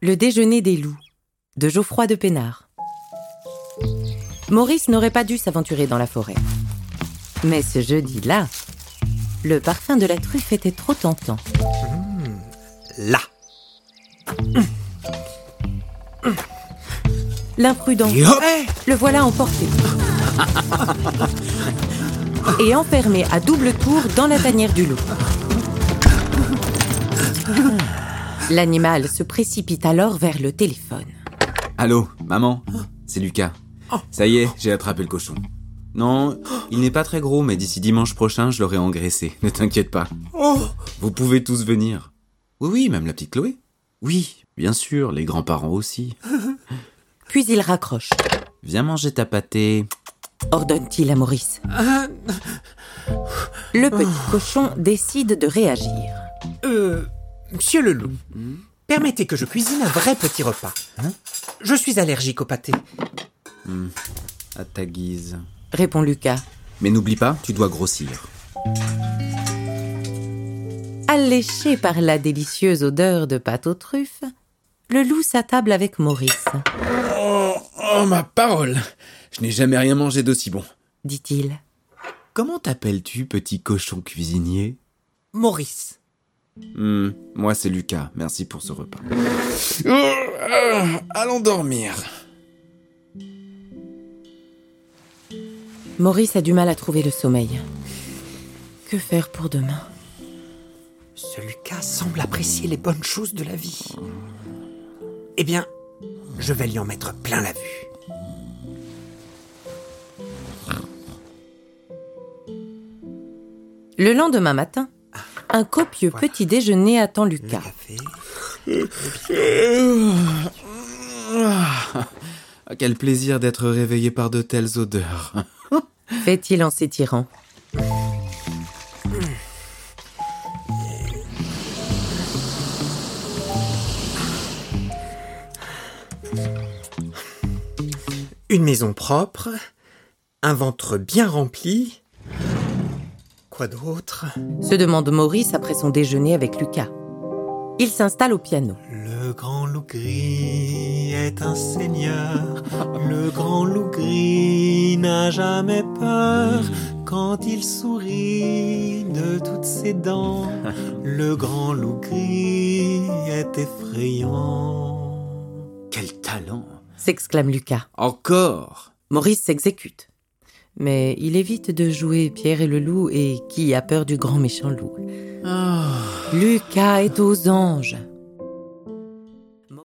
Le déjeuner des loups, de Geoffroy de Pénard. Maurice n'aurait pas dû s'aventurer dans la forêt. Mais ce jeudi-là, le parfum de la truffe était trop tentant. Là. L'imprudent, le voilà emporté. Et enfermé à double tour dans la tanière du loup. L'animal se précipite alors vers le téléphone. Allô, maman, c'est Lucas. Ça y est, j'ai attrapé le cochon. Non, il n'est pas très gros, mais d'ici dimanche prochain, je l'aurai engraissé. Ne t'inquiète pas. Vous pouvez tous venir. Oui, même la petite Chloé. Oui, bien sûr, les grands-parents aussi. Puis il raccroche. Viens manger ta pâtée. Ordonne-t-il à Maurice. Le petit cochon décide de réagir. Monsieur le loup, permettez que je cuisine un vrai petit repas. Je suis allergique au pâté. À ta guise. Répond Lucas. Mais n'oublie pas, tu dois grossir. Alléché par la délicieuse odeur de pâte aux truffes, le loup s'attable avec Maurice. Oh, ma parole! Je n'ai jamais rien mangé d'aussi bon. Dit-il. Comment t'appelles-tu, petit cochon cuisinier? Maurice. Moi, c'est Lucas. Merci pour ce repas. Allons dormir. Maurice a du mal à trouver le sommeil. Que faire pour demain? Ce Lucas semble apprécier les bonnes choses de la vie. Eh bien, je vais lui en mettre plein la vue. Le lendemain matin, un copieux petit déjeuner attend Lucas. Quel plaisir d'être réveillé par de telles odeurs. Fait-il en s'étirant. Une maison propre, un ventre bien rempli. Quoi d'autre? Se demande Maurice après son déjeuner avec Lucas. Il s'installe au piano. Le grand loup gris est un seigneur. Le grand loup gris n'a jamais peur. Quand il sourit de toutes ses dents, le grand loup gris est effrayant. Quel talent! S'exclame Lucas. Encore! Maurice s'exécute. Mais il évite de jouer Pierre et le loup et qui a peur du grand méchant loup. Lucas est aux anges.